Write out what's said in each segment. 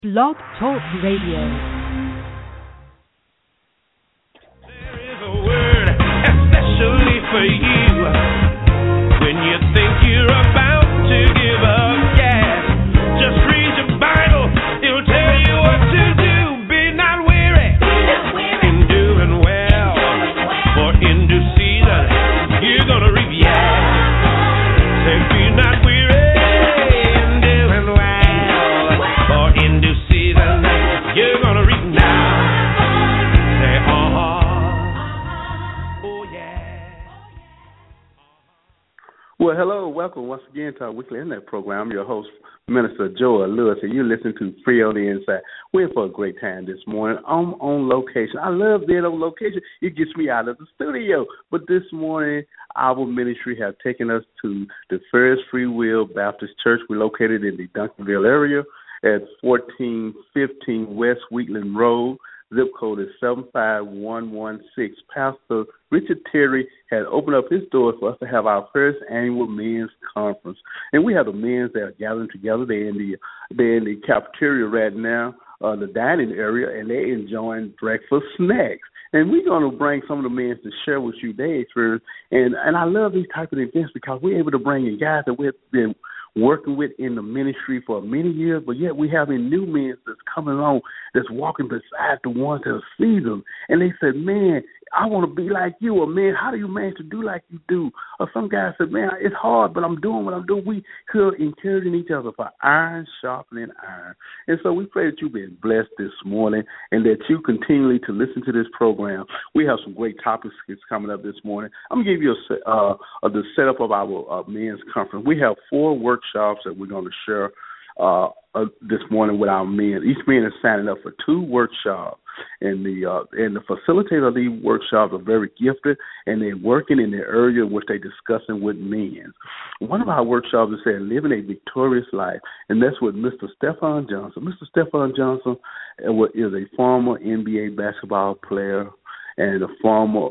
Blog Talk Radio. There is a word especially for you when you think you're about to give up gas. Just read your Bible, it'll tell you what to do. Be not weary in doing well, for in due season you're gonna reap. Say, be not weary in doing well, for in due season you're gonna reap now. Say, oh yeah. Well, hello, welcome once again to our weekly internet program. I'm your host, Minister Joel Lewis, and you're listening to Free on the Inside. We're in for a great time this morning. I'm on location. I love being on location. It gets me out of the studio. But this morning, our ministry have taken us to the First Free Will Baptist Church. We're located in the Duncanville area at 1415 West Wheatland Road. Zip code is 75116. Pastor Richard Terry had opened up his doors for us to have our first annual men's conference. And we have the men that are gathering together. They're in the cafeteria right now, the dining area, and they're enjoying breakfast snacks. And we're going to bring some of the men to share with you their experience. And I love these type of events because we're able to bring in guys that we've been working with in the ministry for many years, but yet we having new men that's coming along that's walking beside the ones that are seasoned. And they said, man, I want to be like you. Or, man, how do you manage to do like you do? Or some guys said, man, it's hard, but I'm doing what I'm doing. We are encouraging each other for iron sharpening iron. And so we pray that you've been blessed this morning and that you continually to listen to this program. We have some great topics coming up this morning. I'm going to give you the setup of our men's conference. We have 4 workshops that we're going to share this morning with our men. Each man is signing up for 2 workshops, and the facilitator of these workshops are very gifted, and they're working in the area which they're discussing with men. One of our workshops is saying living a victorious life, and that's with Mr. Stephon Johnson. Mr. Stephon Johnson is a former NBA basketball player and a former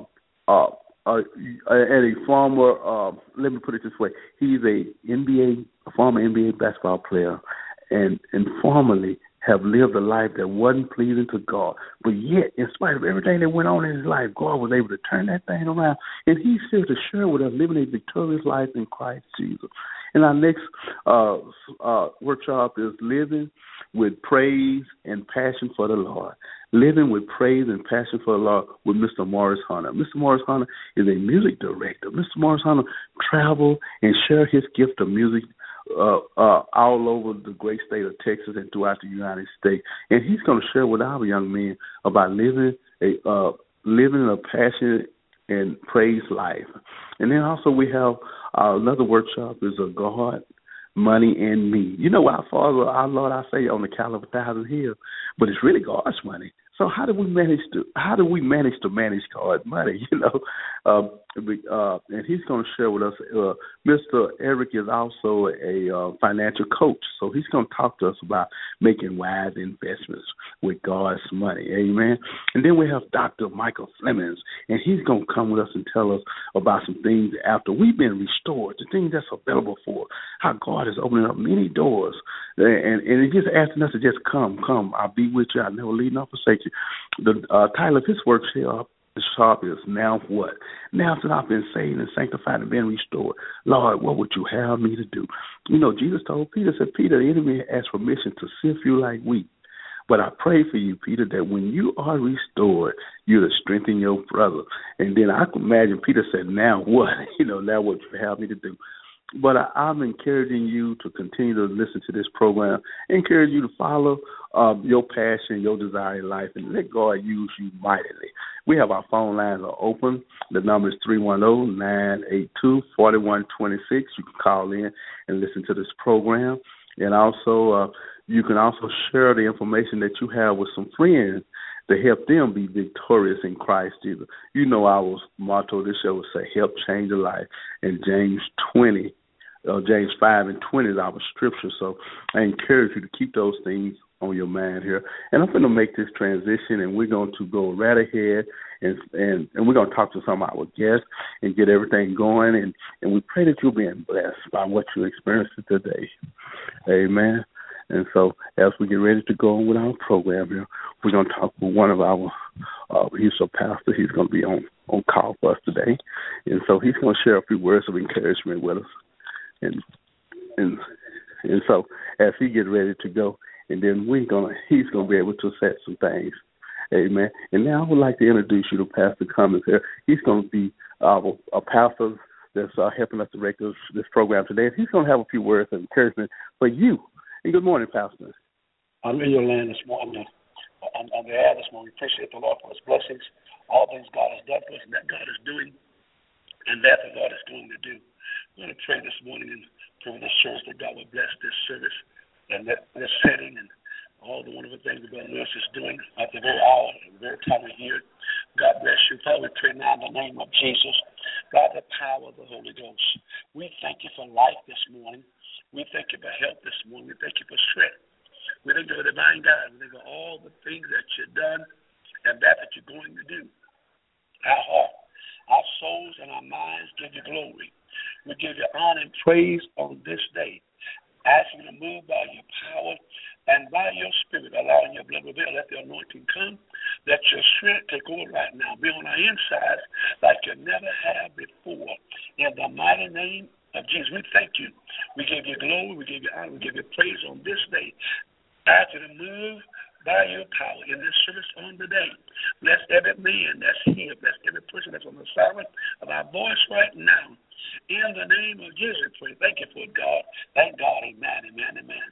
let me put it this way, he's a former NBA basketball player and formerly have lived a life that wasn't pleasing to God. But yet, in spite of everything that went on in his life, God was able to turn that thing around. And he's here to share with us living a victorious life in Christ Jesus. And our next workshop is living with praise and passion for the Lord. Living with praise and passion for the Lord with Mr. Morris Hunter. Mr. Morris Hunter is a music director. Mr. Morris Hunter traveled and shared his gift of music all over the great state of Texas and throughout the United States. And he's going to share with our young men about living a passionate and praise life. And then also we have another workshop is a God, money, and me. You know, our Father, our Lord, I say on the cattle of 1,000 hills, but it's really God's money. So how do we manage to manage God's money? You know, and he's going to share with us. Mr. Eric is also a financial coach, so he's going to talk to us about making wise investments with God's money. Amen. And then we have Dr. Michael Flemings, and he's going to come with us and tell us about some things after we've been restored, the things that's available for us, how God is opening up many doors, and he's just asking us to just come. I'll be with you. I'll never leave nor forsake you. The title of his workshop is Now What? Now that I've been saved and sanctified and been restored, Lord, what would you have me to do? You know, Jesus told Peter, said, Peter, the enemy asked permission to sift you like wheat. But I pray for you, Peter, that when you are restored, you're to strengthen your brother. And then I can imagine Peter said, now what? You know, now what you have me to do? But I'm encouraging you to continue to listen to this program. I encourage you to follow your passion, your desire in life, and let God use you mightily. We have our phone lines are open. The number is 310-982-4126. You can call in and listen to this program. And also, you can also share the information that you have with some friends to help them be victorious in Christ Jesus. You know our motto of this show is say, help change a life. And James 5:20 is our scripture. So I encourage you to keep those things on your mind here. And I'm going to make this transition, and we're going to go right ahead, and we're going to talk to some of our guests and get everything going. And we pray that you're being blessed by what you're experiencing today. Amen. And so as we get ready to go on with our program here, we're going to talk with one of our, he's a pastor. He's going to be on call for us today. And so he's going to share a few words of encouragement with us. And so as he gets ready to go, and then he's going to be able to set some things. Amen. And now I would like to introduce you to Pastor Cummins here. He's going to be a pastor that's helping us direct this program today. And he's going to have a few words of encouragement for you. And good morning, Pastor. I'm in your land this morning. On the air this morning. We appreciate the Lord for his blessings, all things God has done for us and that God is doing, and that the Lord is going to do. We're going to pray this morning and pray for this service that God will bless this service and this setting and all the wonderful things that Brother Lewis is doing at the very hour, at the very time of year. God bless you. Father, we pray now in the name of Jesus, God, the power of the Holy Ghost. We thank you for life this morning. We thank you for health this morning. We thank you for strength. We thank you for divine God. We thank you for all the things that you've done and that you're going to do. Our heart, our souls, and our minds give you glory. We give you honor and praise on this day. Ask you to move by your power and by your spirit, allowing your blood to reveal. Let the anointing come. Let your strength take over right now. Be on our insides like you never have before. In the mighty name of Jesus, we thank you. We give you glory. We give you honor. We give you praise on this day. Ask you to move by your power in this service on the day. Bless every man that's here. Bless every person that's on the silence of our voice right now. In the name of Jesus, pray. Thank you for God. Thank God. Amen, amen, amen.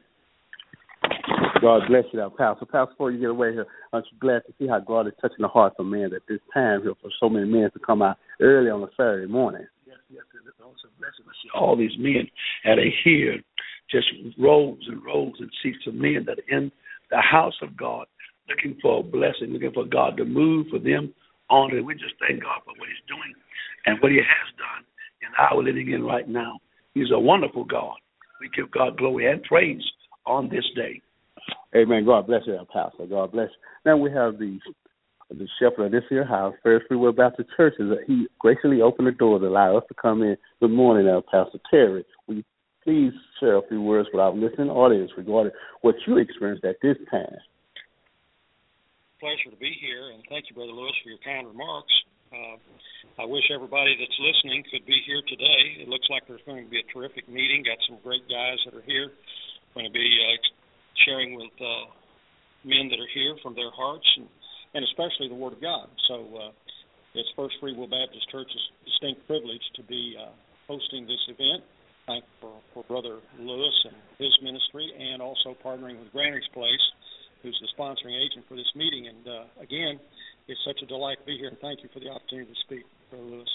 God bless you, now, Pastor. Pastor, before you get away here, aren't you glad to see how God is touching the hearts of men at this time here for so many men to come out early on a Saturday morning? Yes, it's also a blessing to see all these men that are here, just rows and rows and seats of men that are in the house of God, looking for a blessing, looking for God to move for them on. And we just thank God for what he's doing and what he has done and how we're living in right now. He's a wonderful God. We give God glory and praise on this day. Amen. God bless you, Pastor. God bless you. Now we have the shepherd of this here house, First Free Will Baptist Church. He graciously opened the door to allow us to come in. Good morning, Pastor Terry. Will you please share a few words with our listening audience regarding what you experienced at this time? Pleasure to be here, and thank you, Brother Lewis, for your kind remarks. I wish everybody that's listening could be here today. It looks like there's going to be a terrific meeting. Got some great guys that are here. Going to be sharing with men that are here from their hearts and especially the Word of God. So it's First Free Will Baptist Church's distinct privilege to be hosting this event. Thank for Brother Lewis and his ministry, and also partnering with Granny's Place, who's the sponsoring agent for this meeting. And again, it's such a delight to be here, and thank you for the opportunity to speak, Brother Lewis.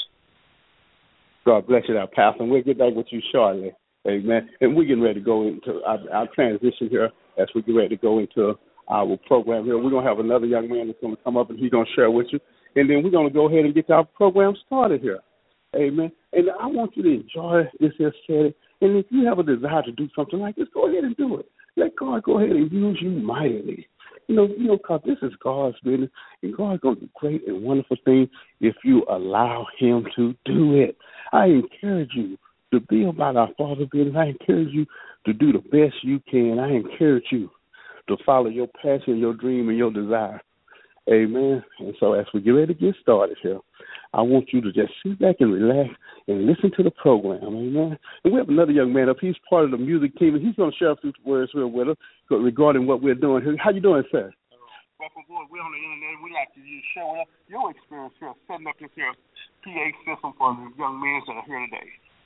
God bless you, Pastor. We'll get back with you shortly. Amen. And we're getting ready to go into our transition here as we get ready to go into our program here. We're going to have another young man that's going to come up, and he's going to share with you. And then we're going to go ahead and get our program started here. Amen. And I want you to enjoy this here setting. And if you have a desire to do something like this, go ahead and do it. Let God go ahead and use you mightily. You know, because this is God's business, and God's going to do great and wonderful things if you allow him to do it. I encourage you to be about our Father's business. I encourage you to do the best you can. I encourage you to follow your passion, your dream, and your desire. Amen. And so as we get ready to get started here, I want you to just sit back and relax and listen to the program. Amen. And we have another young man up. He's part of the music team, and he's going to share a few words here with us regarding what we're doing here. How you doing, sir? Welcome aboard. We're on the internet. We'd like to share with us your experience here setting up this here PA system for the young men that are here today.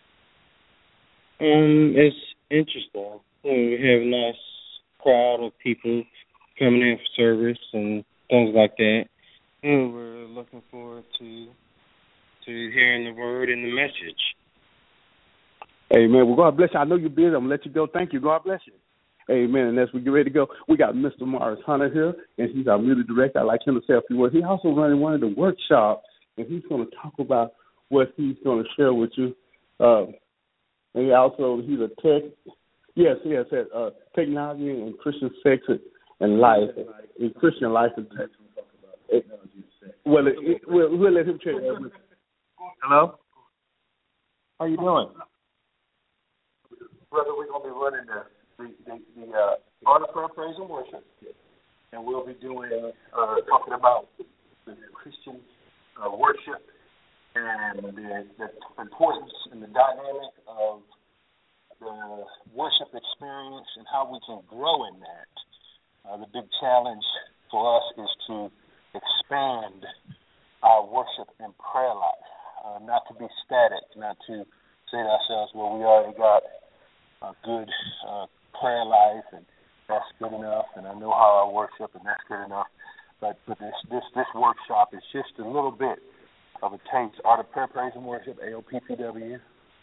It's interesting. We have a nice crowd of people coming in for service and things like that. And we're looking forward to hearing the word and the message. Amen. Well, God bless you. I know you're busy. I'm going to let you go. Thank you. God bless you. Amen. And as we get ready to go, we got Mr. Morris Hunter here, and he's our music director. I'd like him to say a few words. He's also running one of the workshops, and he's going to talk about what he's going to share with you. And also, he's a tech. Yes, technology and Christian sex and life. Christian life and tech. We'll let him check. Hello? How you doing? Brother, we're going to be running the Art of Prayer, Praise, and Worship. And we'll be talking about the Christian worship and the importance and the dynamic of the worship experience and how we can grow in that. The big challenge for us is to expand our worship and prayer life, not to be static, not to say to ourselves, well, we already got a good prayer life and that's good enough, and I know how I worship and that's good enough. But this workshop is just a little bit of a taste. Art of Prayer, Praise, and Worship, AOPPW.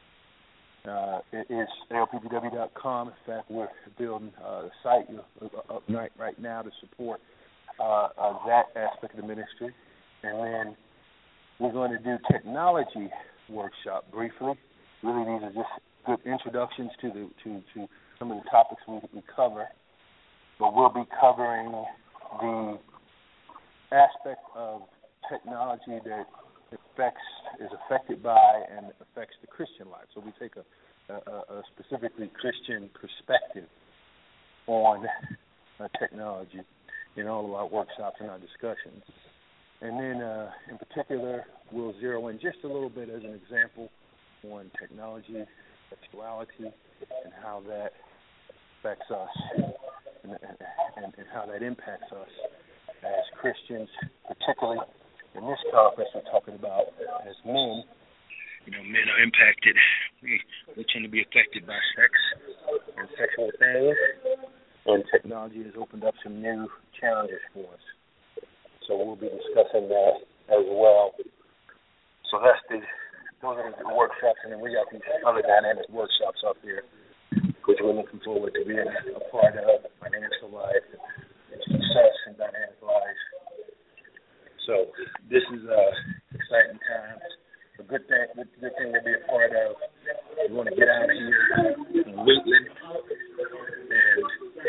It is AOPPW.com. In fact, we're building a site up right now to support that aspect of the ministry. And then we're going to do technology workshop briefly. Really, these are just good introductions to some of the topics we cover. But we'll be covering the aspect of technology that is affected by and affects the Christian life. So we take a specifically Christian perspective on technology in all of our workshops and our discussions. And then in particular, we'll zero in just a little bit as an example on technology, sexuality, and how that affects us and how that impacts us as Christians, particularly in this conference we're talking about as men. You know, men are impacted. We tend to be affected by sex and sexual things, and technology has opened up some new challenges for us. So we'll be discussing that as well. So those are the workshops, and then we got these other dynamic workshops up here, which we're looking forward to being a part of, financial life, and success and dynamic life. So this is exciting times. A good thing to be a part of. We want to get out here in Wheatland and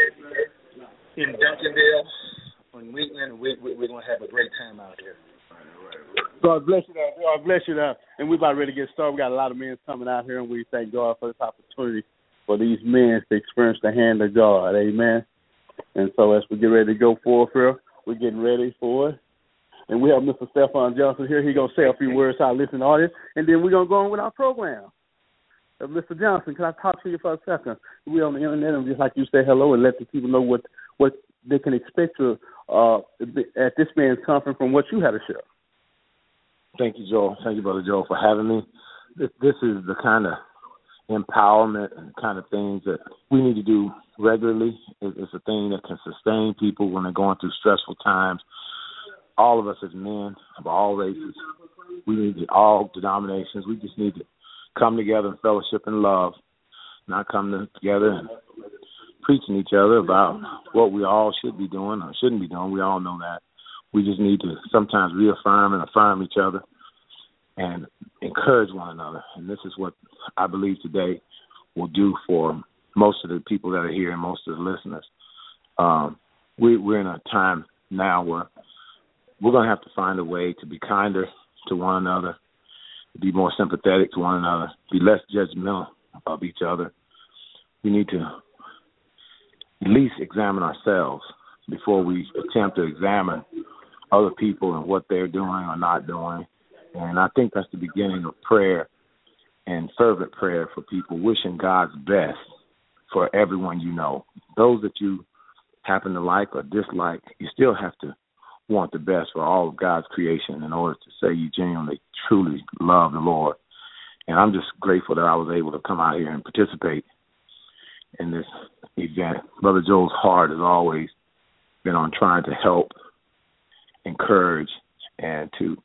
in Duncanville, in Wheatland. We're going to have a great time out here. God bless you, God bless you. And we're about ready to get started. We got a lot of men coming out here, and we thank God for this opportunity for these men to experience the hand of God. Amen. And so as we get ready to go forward here, we're getting ready for it. And we have Mr. Stephon Johnson here. He's going to say a few words to our listening audience, and then we're going to go on with our program. Mr. Johnson, can I talk to you for a second? We're on the internet, and just like you say hello and let the people know what they can expect to at this man's conference from what you had to share. Thank you, Joel. Thank you, Brother Joel, for having me. This is the kind of empowerment and kind of things that we need to do regularly. It's a thing that can sustain people when they're going through stressful times. All of us as men of all races, we need all denominations. We just need to come together in fellowship and love, not come together and preaching each other about what we all should be doing or shouldn't be doing. We all know that. We just need to sometimes reaffirm and affirm each other and encourage one another. And this is what I believe today will do for most of the people that are here and most of the listeners. We're in a time now where we're going to have to find a way to be kinder to one another, to be more sympathetic to one another, be less judgmental of each other. We need to at least examine ourselves before we attempt to examine other people and what they're doing or not doing. And I think that's the beginning of prayer and fervent prayer for people, wishing God's best for everyone you know. Those that you happen to like or dislike, you still have to want the best for all of God's creation in order to say you genuinely, truly love the Lord. And I'm just grateful that I was able to come out here and participate in this event. Brother Joel's heart has always been on trying to help, encourage, and to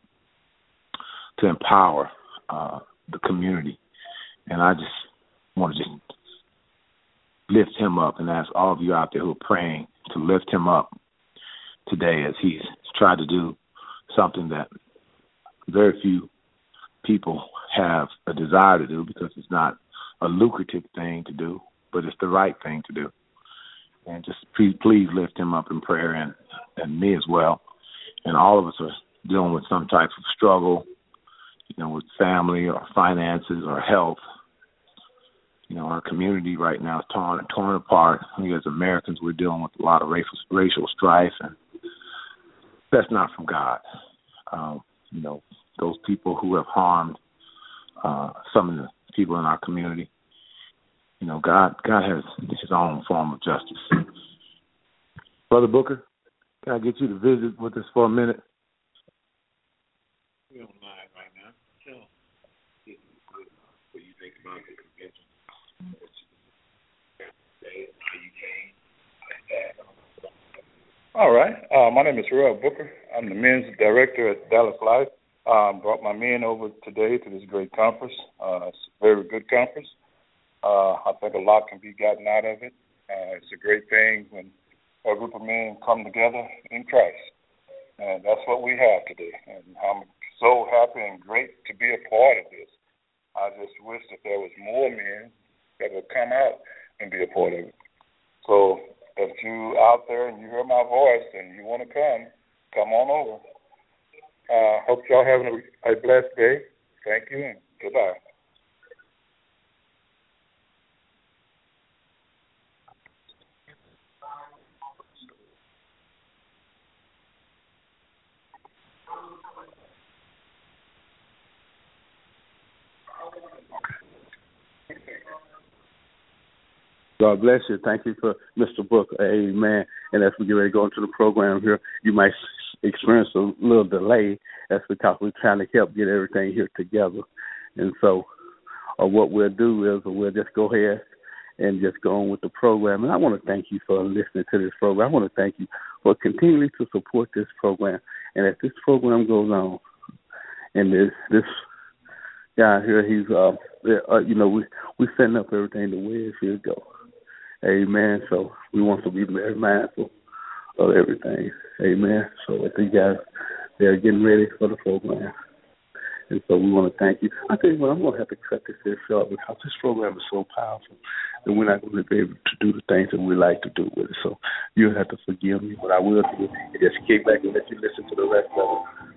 empower the community. And I just want to just lift him up and ask all of you out there who are praying to lift him up today as he's tried to do something that very few people have a desire to do because it's not a lucrative thing to do, but it's the right thing to do. And just please lift him up in prayer and me as well. And all of us are dealing with some type of struggle, with family or finances or health. our community right now is torn apart. We as Americans, we're dealing with a lot of racial strife, and that's not from God. Those people who have harmed some of the people in our community, God has his own form of justice. Brother Booker, can I get you to visit with us for a minute? We're on live right now. So, what do you think about the convention? All right. My name is Roy Booker. I'm the men's director at Dallas Life. Brought my men over today to this great conference. It's a very good conference. I think a lot can be gotten out of it. It's a great thing when a group of men come together in Christ. And that's what we have today. And I'm so happy and great to be a part of this. I just wish that there was more men that would come out and be a part of it. So if you out there and you hear my voice and you want to come on over. Hope y'all having a blessed day. Thank you and goodbye. God bless you. Thank you for Mr. Booker. Amen. And as we get ready to go into the program here, you might experience a little delay. That's because we're trying to help get everything here together. And so what we'll do is we'll just go ahead and just go on with the program. And I want to thank you for listening to this program. I want to thank you for continuing to support this program. And as this program goes on, and this guy here, he's, we're setting up everything the way it should go. Amen. So we want to be very mindful of everything. Amen. So I think guys, they're getting ready for the program. And so we want to thank you. I tell you what, I'm going to have to cut this here short because this program is so powerful that we're not going to be able to do the things that we like to do with it. So you'll have to forgive me. What I will do is just kick back and let you listen to the rest of it.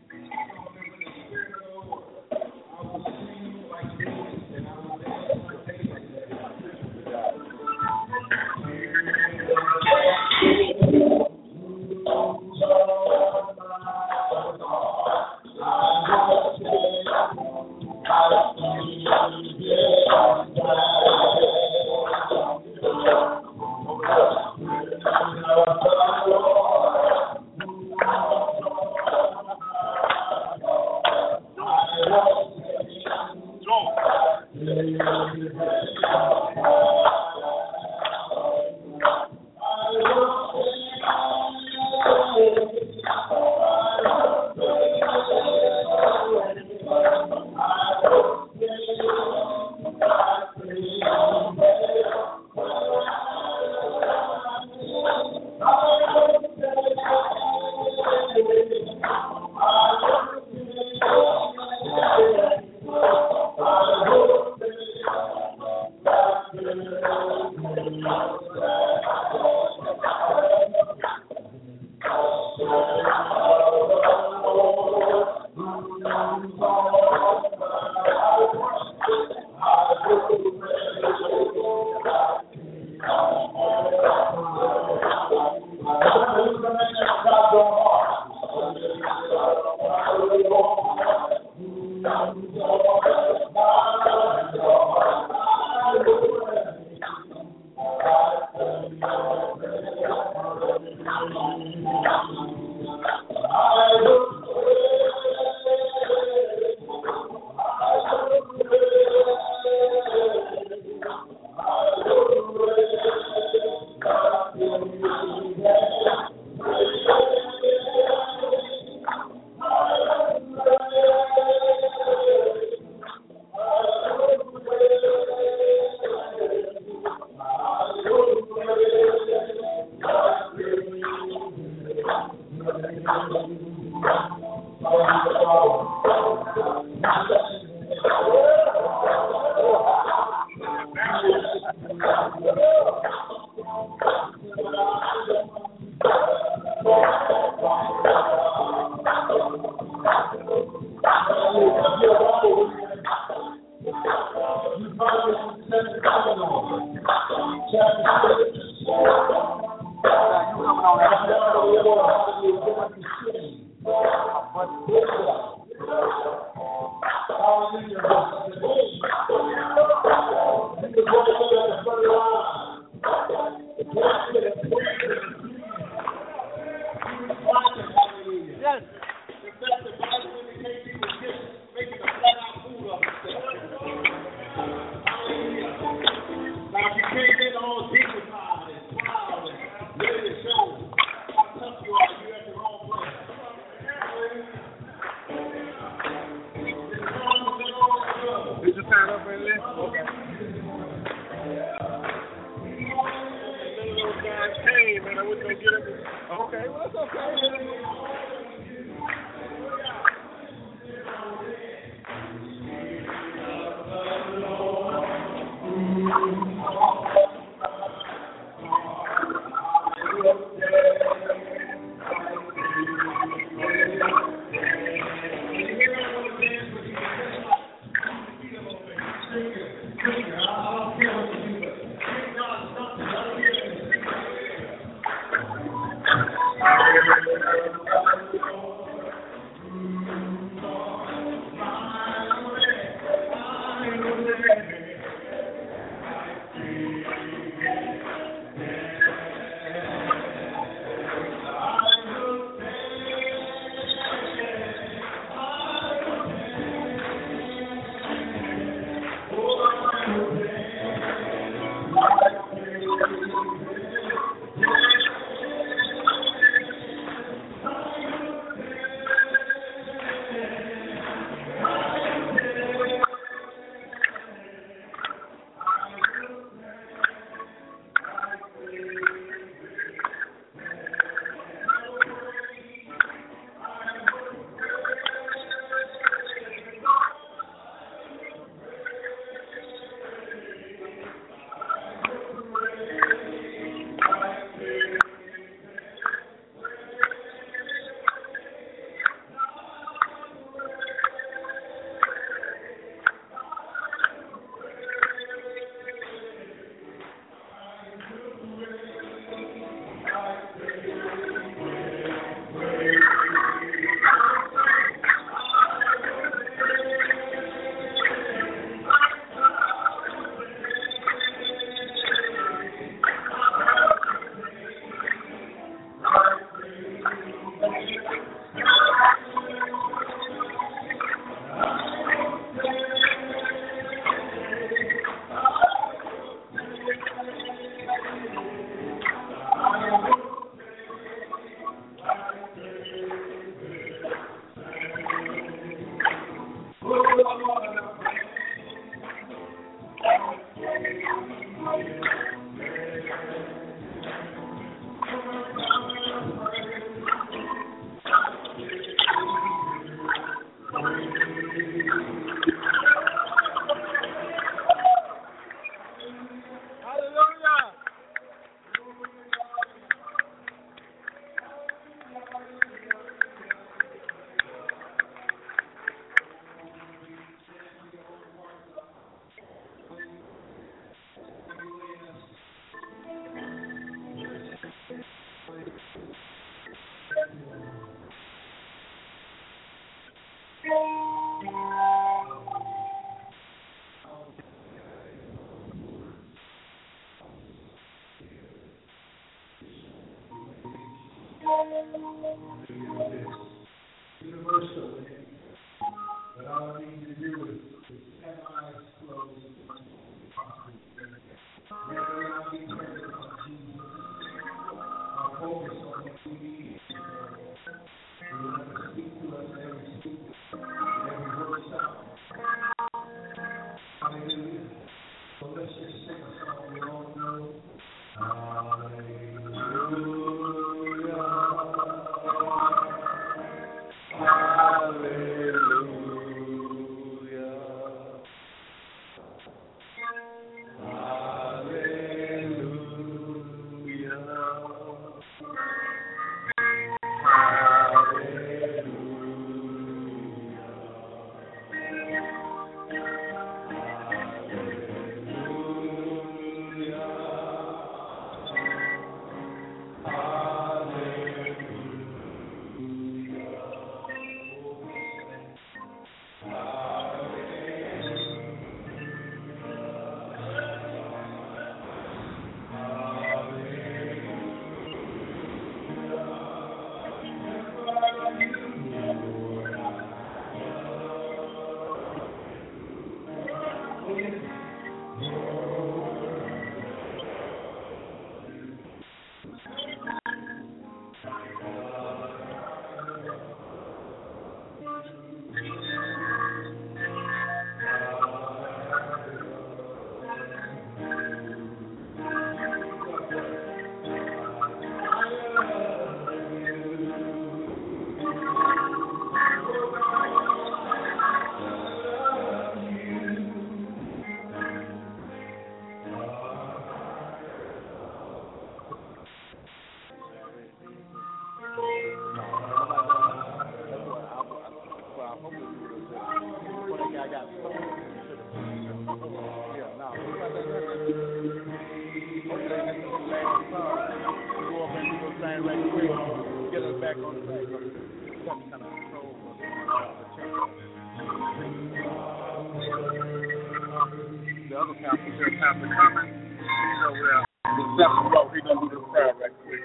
The other pastor here, Pastor Cummins, he's over there. The second row, he's going to do the prayer right quick.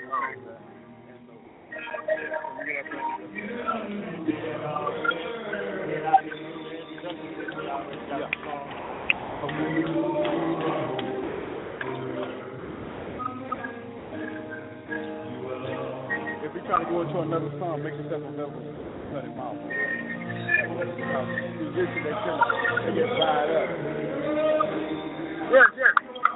If we try to go into another song, make yourself available. Cut him off. Musicians, they get fired up. Yeah.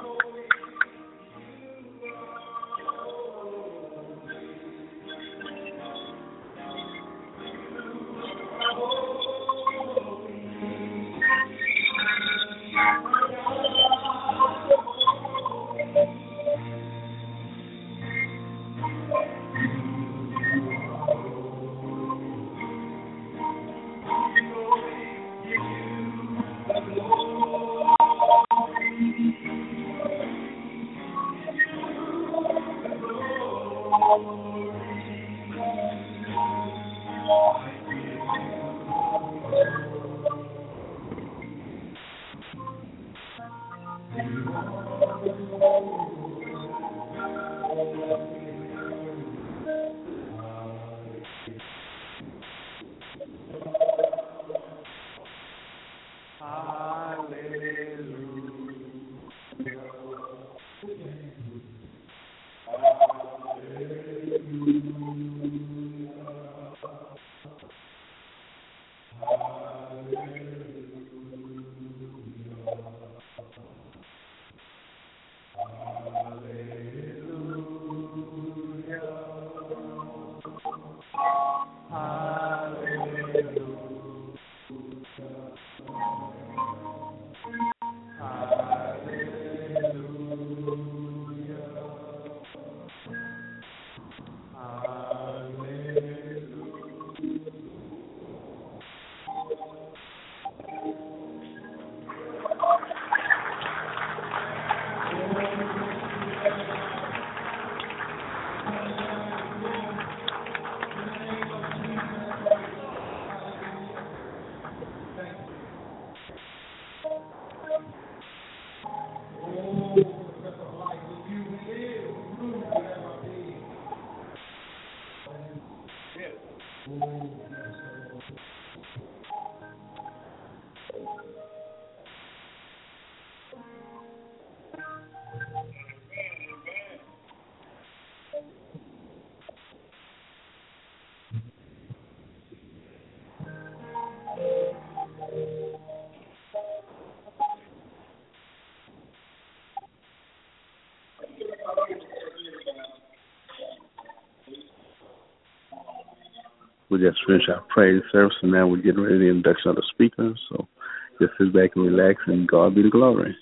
We just finished our praise service, and now we're getting ready for the induction of the speakers. So just sit back and relax, and God be the glory.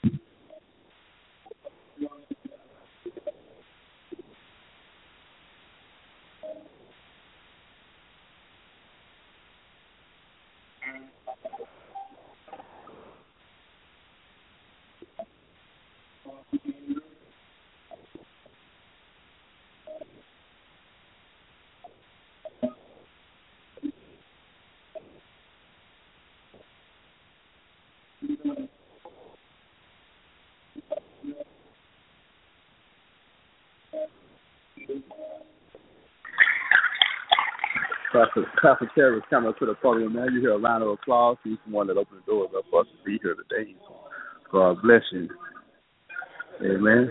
Pastor Terry is coming up to the podium now. You hear a round of applause. He's the one that opened the doors up for us to be here today. So God bless you. Amen.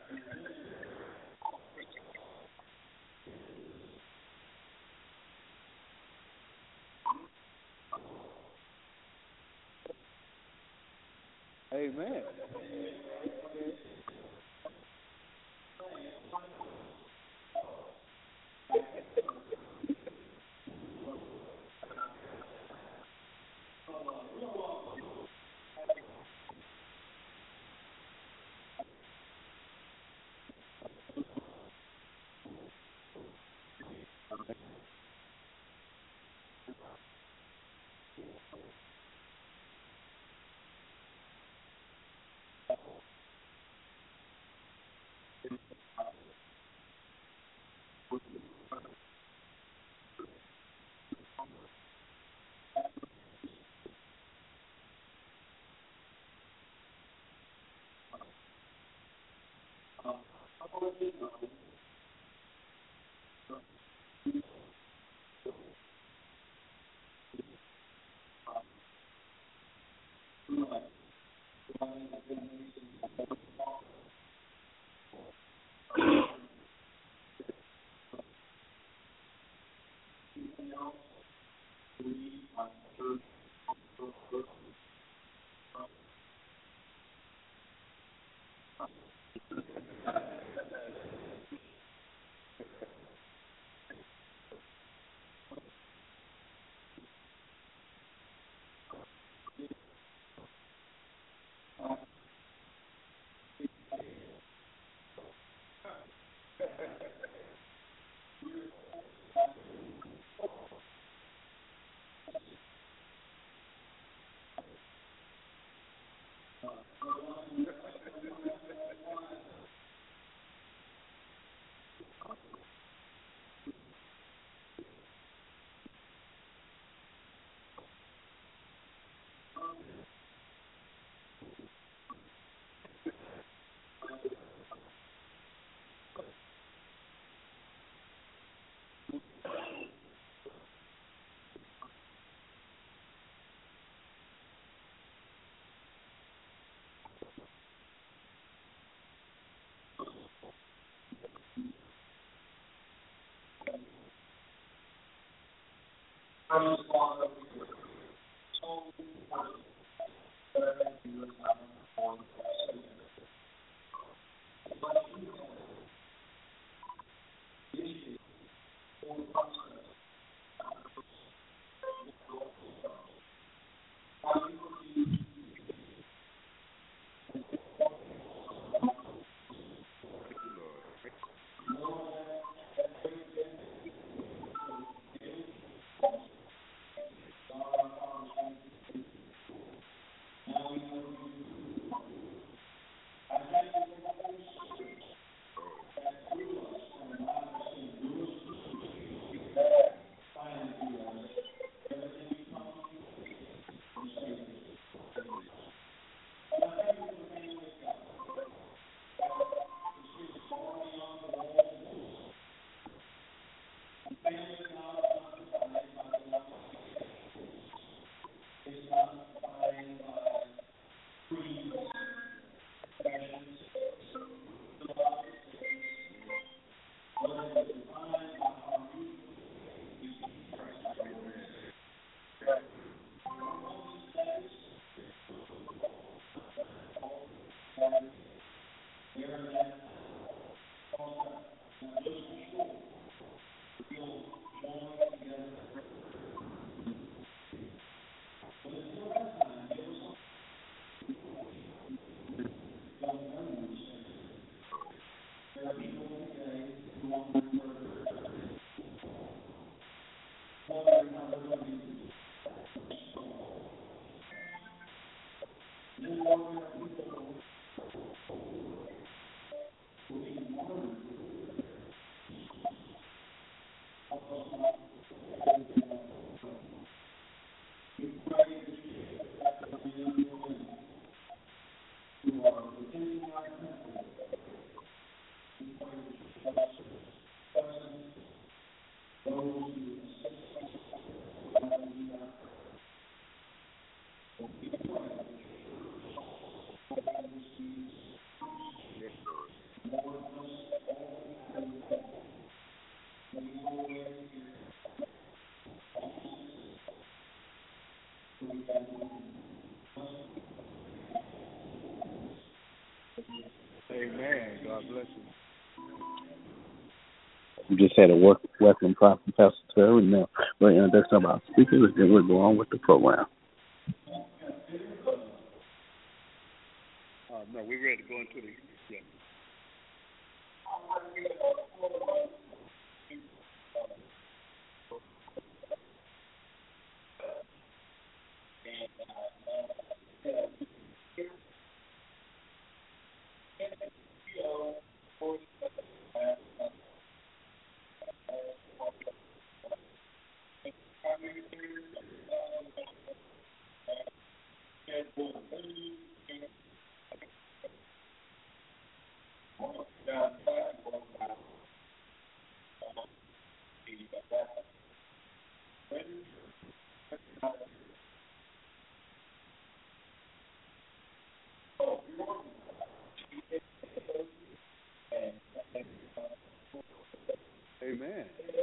Amen. Amen. God bless you. We just had a welcome from Pastor Terry. Now, we're introduction of our speakers, and then we'll go on with the program. No, we're ready to go into the. Yeah. Amen.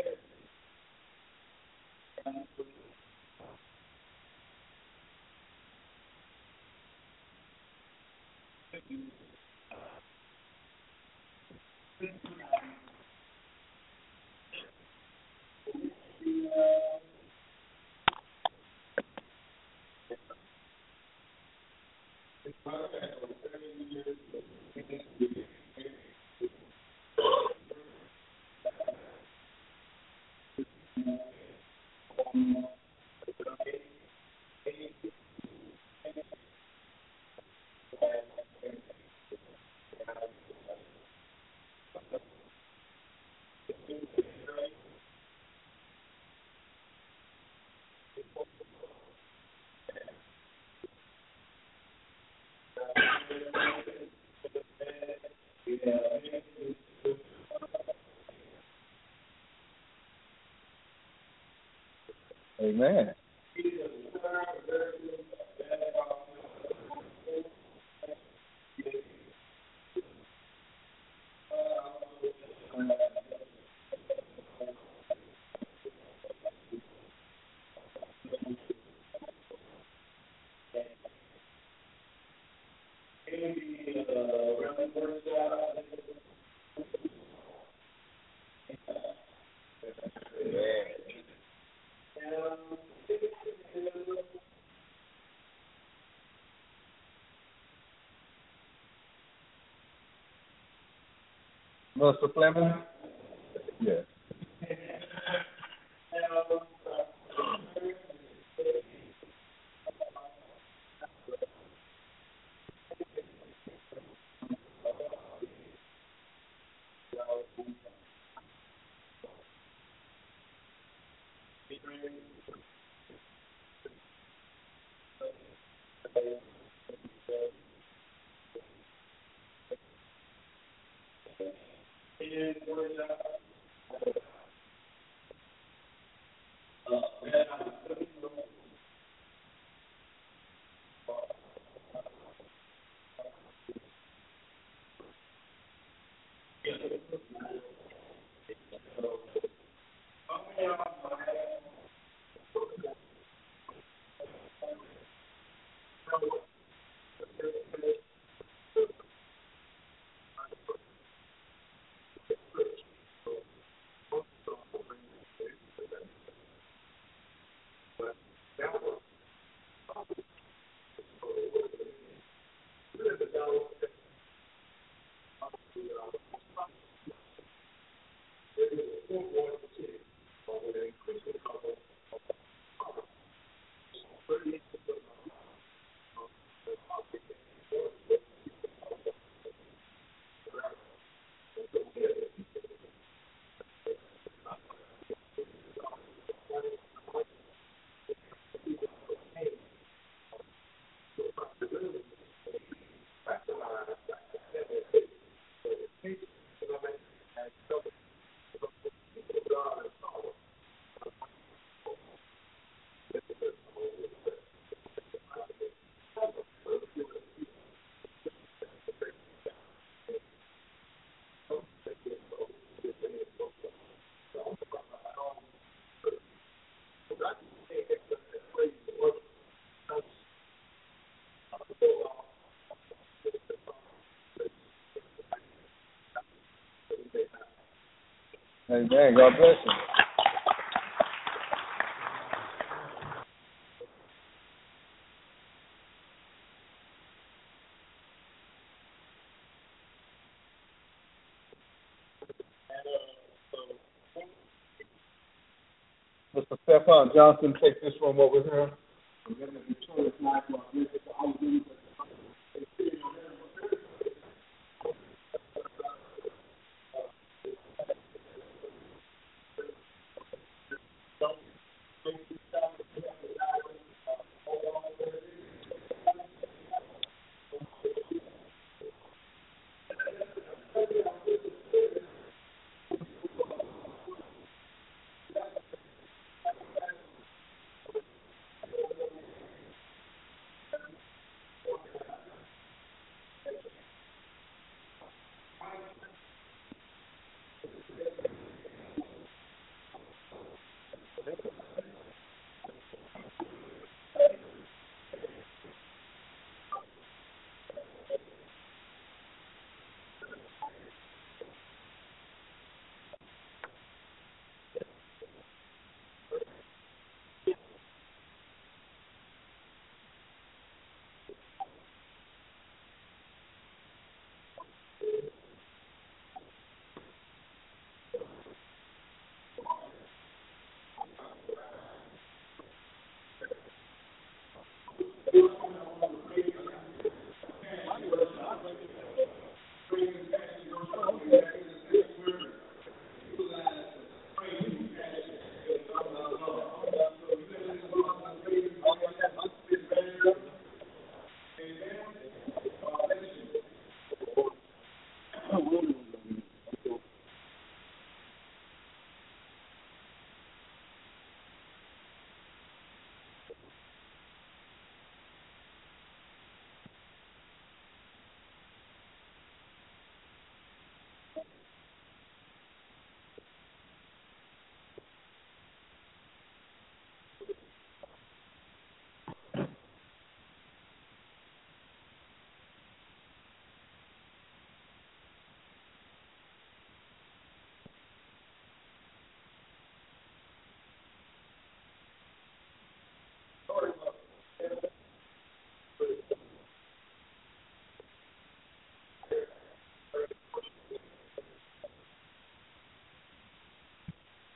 Amen. Mr. Fleming? Yes. Amen. God bless you. Mr. Stephan Johnson, take this one over here.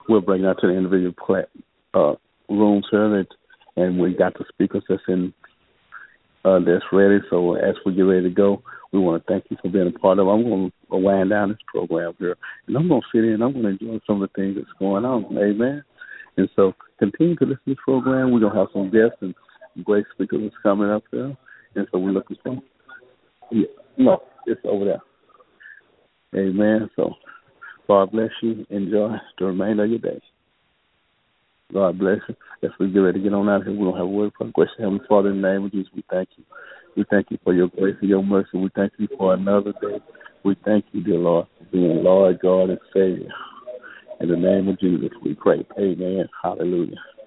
we'll bring that to the individual rooms here, and we got the speakers that's that's ready. So as we get ready to go, we want to thank you for being a part of it. I'm going to wind down this program here, and I'm going to sit in and I'm going to enjoy some of the things that's going on. Amen. And so continue to listen to this program. We're going to have some guests and great speakers coming up there. And so we're looking for no, it's over there. Amen. So God bless you. Enjoy the remainder of your day. God bless you. As we get ready to get on out here, we're going to have a word for question. Heavenly Father, in the name of Jesus, we thank you. We thank you for your grace and your mercy. We thank you for another day. We thank you, dear Lord, for being Lord, God, and Savior. In the name of Jesus, we pray. Amen. Hallelujah.